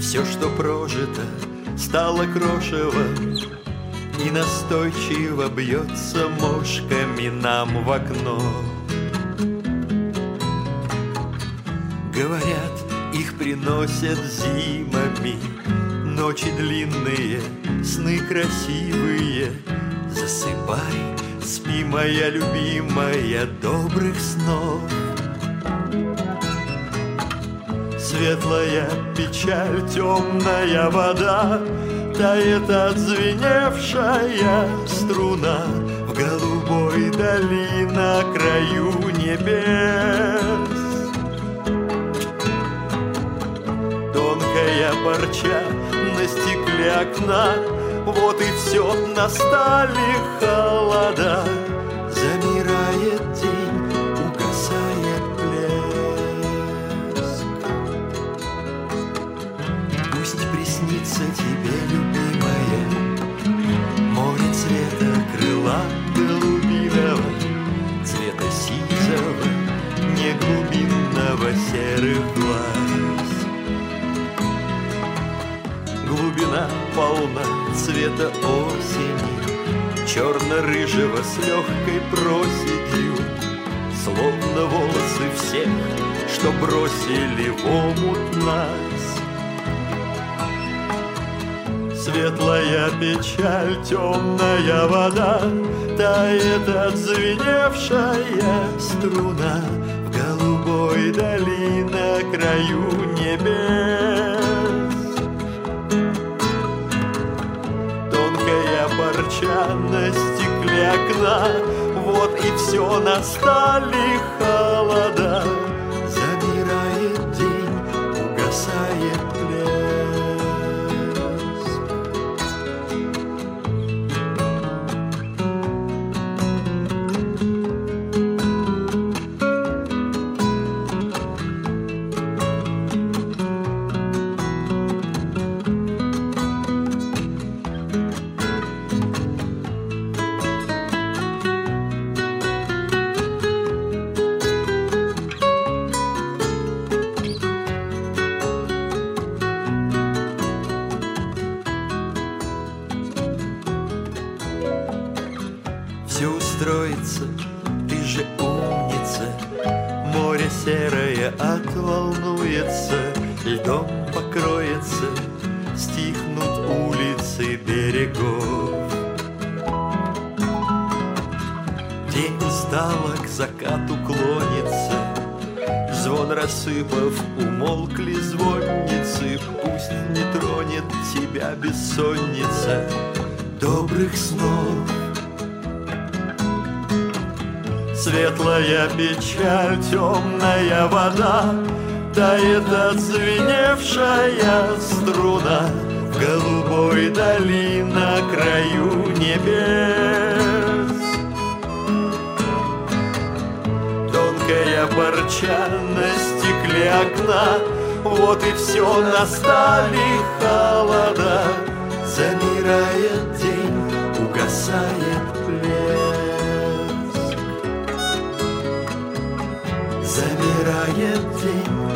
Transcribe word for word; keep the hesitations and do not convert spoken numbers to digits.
Все, что прожито, стало крошево, и настойчиво бьется мошками нам в окно. Говорят, их приносят зимами ночи длинные, сны красивые. Засыпай, спи, моя любимая, добрых снов. Светлая печаль, темная вода, тает отзвеневшая струна в голубой дали на краю небес. Тонкая парча на стекле окна, вот и все, настали холода. Замирает день, угасает блеск. Пусть приснится тебе, любимая, море цвета крыла голубиного, цвета сизого, не глубинного, серых глаз. Глубина полна цвета осени, черно-рыжего с легкой проседью, словно волосы всех, что бросили в омут нас. Светлая печаль, темная вода, тает отзвеневшая струна в голубой дали на краю небес. Парча на стекле окна, вот и все, настали холода. Замирает день, угасает все устроится, ты же умница. Море серое отволнуется, льдом покроется, стихнут улицы берегов. День устало к закату клонится, звон рассыпав, умолкли звонницы. Пусть не тронет тебя бессонница, добрых снов. Светлая печаль, темная вода, тает отзвеневшая струна в голубой дали на краю небес. Тонкая парча на стекле окна, вот и все, настали холода. Замирает день, угасает блеск. Замирает день,